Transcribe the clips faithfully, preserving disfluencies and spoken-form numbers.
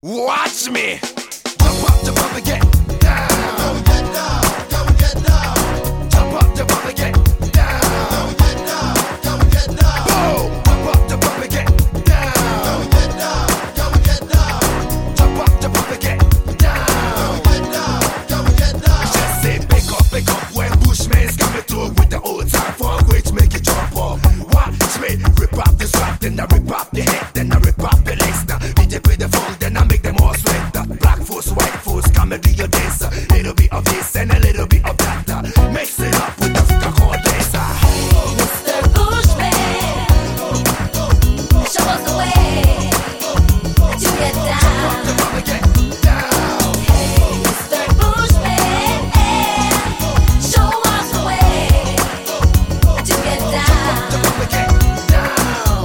Watch me. Jump up, jump up and get down. Go and get down. Go and get down. Jump up, jump up and get down. Go and get down. Go and get down. Boom. Jump up, jump up and get down. Go and get down. Go and get down. Jump up, jump up and get down. Go and get down. Go and get down. Just say pick up, pick up when Bushman's coming through with the old time funk, which make you jump up. Watch me rip off the strap, then I rip off the head, then I rip off the legs. Now D J play the funk, then I make them all sweat. Black folks, white folks, come and do your dance. Little bit of this and a little bit of that. Mix it up with the fuck on dance. Mister Bushman, show us the way to get down. Jump up and get down. Hey, Mister Bushman, show us the way to get down. Jump up and get down.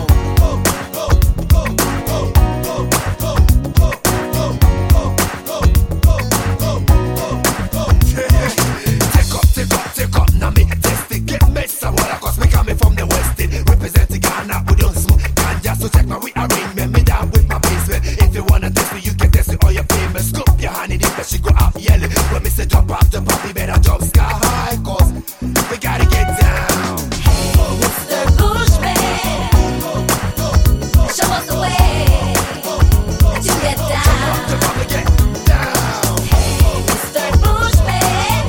Take up, take up, take up. Now me test it, get messed up. Well, cause me coming from the west end, representing Ghana with your smoke ganja. So check my rearrangement, me down with my basement. If you wanna test me, you can test it all your famous. Scoop your honey dip, she go out yelling. When me say jump up, jump up, we better jump sky high, cause we gotta get down. Hey, Mister Bushman, show us the way to get down. Jump up and get down. Hey, Mister Bushman,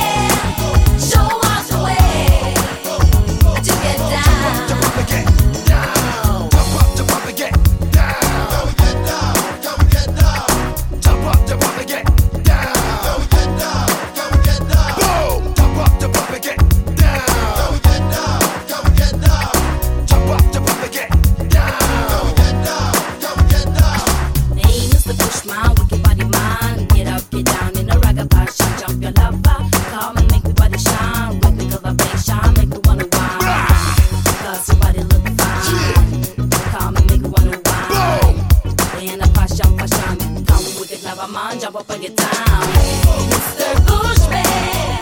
show us the way to get down. Jump up and get down. Jump up, jump up and get down. Go and get down. Go and get down. Jump up, jump up and get down. Go and get down. Go and get down. Boom. Jump up, jump up and get down. Go and get down. Go and get down. Jump up, jump up and get down. Go and get down. Go and get down. Hey, Mister Bushman, wicked body man, get up, get down in a ragga fashion, jump your lover, come and make me body shine, with me cause I play shine, make me wanna whine, cause your body look fine, come and make me wanna whine, in a fashion, fashion, come wicked lover man, jump up and get down. Hey, Mister Bushman,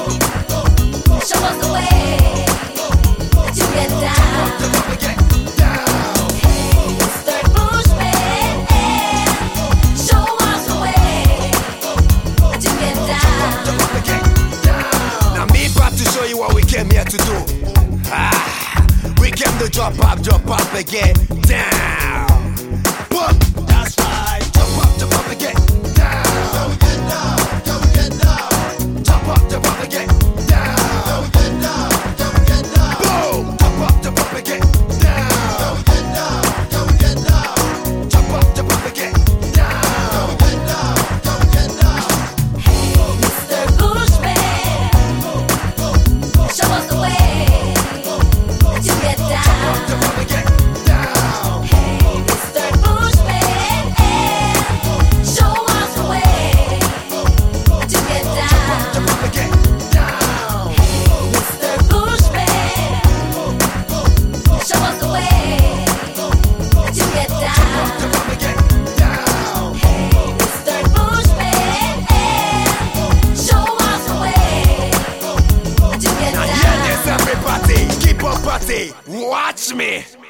show us the way to get down. Jump up and get down. Hey, Mister Bushman, show us the way to get down. Jump up and get down. Now me about to show you what we came here to do. Ah, we came to jump up, jump up and get down. Boom. That's right. Jump up, jump up and get down. Go and get down. Go and get down. Jump up, jump up and get down. Go and get down. Go and get down. Boom. Jump up, jump up and get down. Go and get down. Go and get down. Jump up, jump up and get down. Go and get down. Go and get down. Hey, Mister Bushman, show us the way to get down. Jump up and get down. Hey, Mister Bushman, show us the way to get down. Jump up and get down. Hey, Mister Bushman, show us the way to get down. Jump up and get down. Hey, Mister Bushman, show us the way to get Now down. hear this, everybody. Keep on party. Watch me.